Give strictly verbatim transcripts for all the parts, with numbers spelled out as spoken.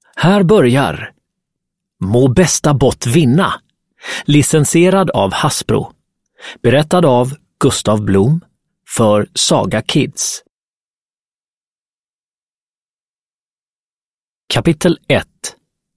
Här börjar Må bästa bot vinna. Licensierad av Hasbro. Berättad av Gustav Blom för Saga Kids. Kapitel ett.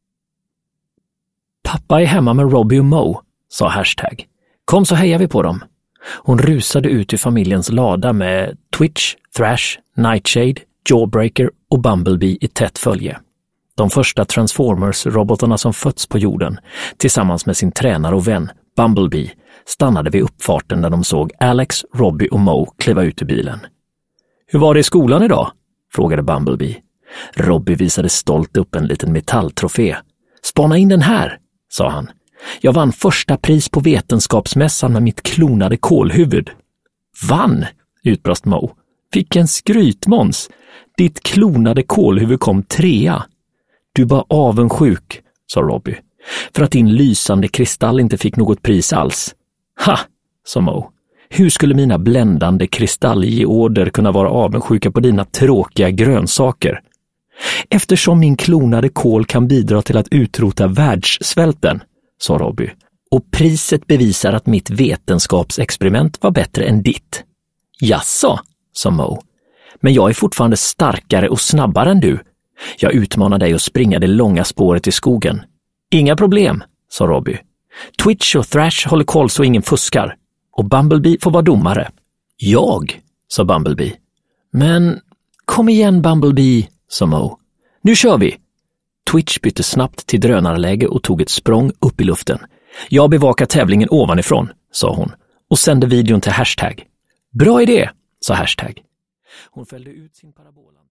Pappa är hemma med Robbie och Mo, sa Hashtag. Kom så hejar vi på dem. Hon rusade ut ur familjens lada med Twitch, Thrash, Nightshade, Jawbreaker och Bumblebee i tätt följe. De första Transformers-robotarna som fötts på jorden, tillsammans med sin tränare och vän, Bumblebee, stannade vid uppfarten när de såg Alex, Robbie och Mo kliva ut ur bilen. Hur var det i skolan idag? Frågade Bumblebee. Robbie visade stolt upp en liten metalltrofé. Spana in den här, sa han. Jag vann första pris på vetenskapsmässan med mitt klonade kolhuvud. Vann, utbrast Mo. Vilken skrytmåns. Ditt klonade kolhuvud kom trea. Du var avundsjuk, sa Robbie, för att din lysande kristall inte fick något pris alls. Ha, sa Mo. Hur skulle mina bländande kristallgeorder kunna vara avundsjuka på dina tråkiga grönsaker? Eftersom min klonade kol kan bidra till att utrota världssvälten, sa Robbie. Och priset bevisar att mitt vetenskapsexperiment var bättre än ditt. Jaså, sa Mo. Men jag är fortfarande starkare och snabbare än du. Jag utmanar dig att springa det långa spåret i skogen. Inga problem, sa Robbie. Twitch och Thrash håller koll så ingen fuskar. Och Bumblebee får vara domare. Jag, sa Bumblebee. Men kom igen Bumblebee, sa Mo. Nu kör vi. Twitch bytte snabbt till drönarläge och tog ett språng upp i luften. Jag bevakar tävlingen ovanifrån, sa hon. Och sände videon till Hashtag. Bra idé, sa Hashtag. Hon fällde ut sin parabola.